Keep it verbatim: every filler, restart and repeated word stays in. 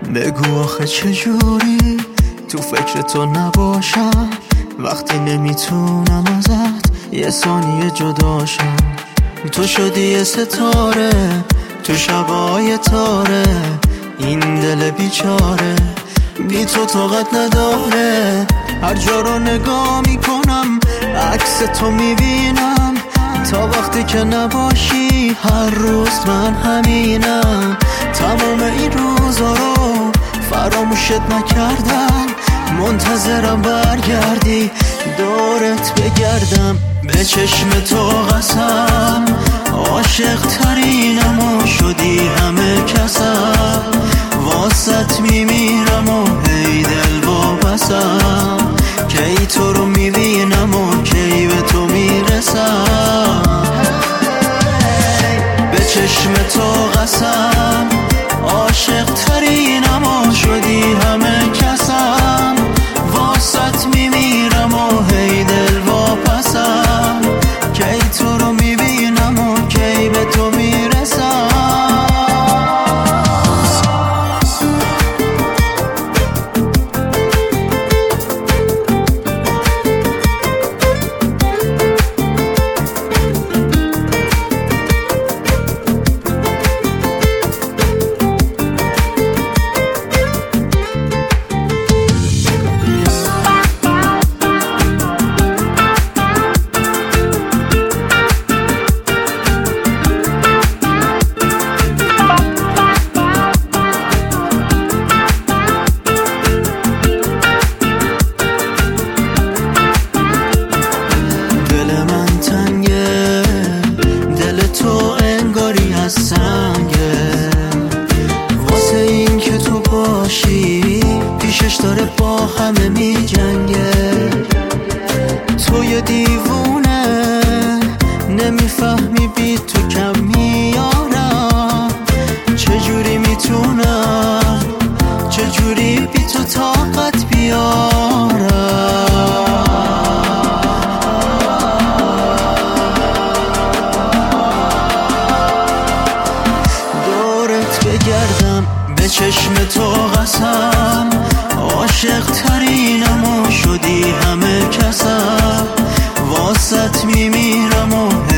بگو آخه چجوری تو فکر تو نباشم وقتی نمیتونم ازت یه ثانیه جداشم. تو شدی یه ستاره تو شبای تاره، این دل بیچاره بی تو طاقت نداره. هر جا رو نگاه میکنم عکس تو میبینم، تا وقتی که نباشی هر روز من همینم. تمام این روزا رو فراموشت نکردم، منتظرم برگردی دورت بگردم. به چشم تو قسم عاشق ترینم و شدی همه کسم، واسط میمیرم و هی دل وابسم. کی تو رو میبینم و کی به تو میرسم. به چشم تو قسم عاشق ترینم و شدی همه کسم، واسط میمیرم و هی دل واپسم. کی تو رو میبینم و کی به تو میرسم. واسه این که تو باشی پیشش داره با همه می جنگه. تو یه دیوونه نمیفهمی بی تو کم میارم. چجوری میتونم چجوری بی تو طاقت بیارم. بگردم به چشم تو قسم عاشق ترینم و شدی همه کسم، واسط میمیرم و